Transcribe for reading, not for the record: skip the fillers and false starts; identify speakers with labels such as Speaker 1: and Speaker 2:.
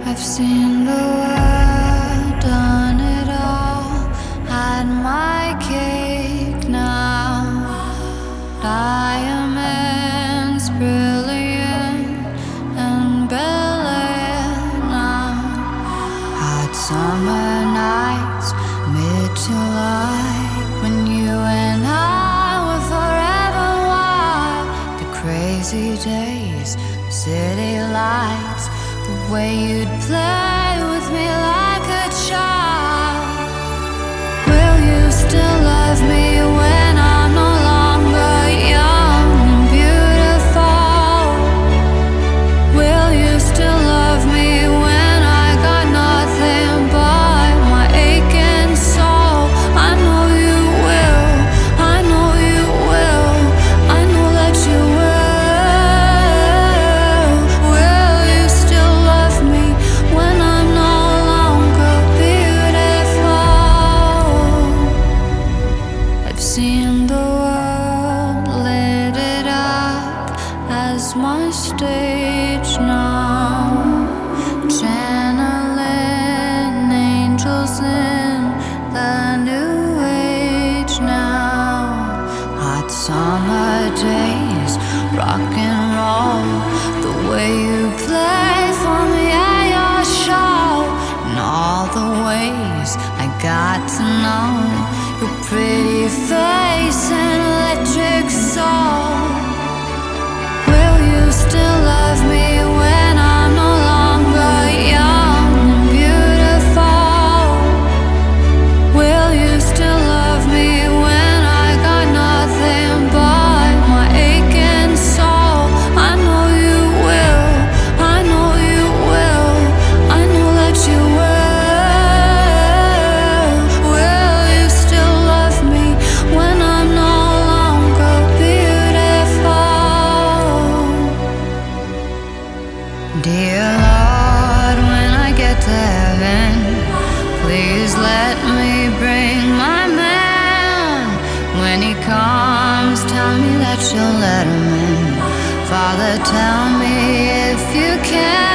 Speaker 1: I've seen the world, done it all, had my cake now. Diamonds brilliant and Bel-Air now. Hot summer nights, mid-July, when you and I were forever wild. The crazy days, city lights, the way you'd play with me like a child. Will you still love me when I'm no longer young and beautiful? Will you still love me when I got nothing but my aching soul? I know you will, I know you will, I know that you will. Will you still love me when I'm no longer beautiful? I've seen the world, lit it up as my stage now. Channeling angels in the new age now. Hot summer days, rock and roll, the way you play for me at your show, and all the ways I got to know your pretty face and electric soul. Will you still love me when I'm no longer young and beautiful? Will you still love me when I got nothing but my aching soul? I know you will, I know you will, I know that you will. Will you still love me when I'm no longer beautiful? Dear Lord, when I get to heaven, please let me bring my man. When he comes, tell me that you'll let him in. Father, tell me if you can.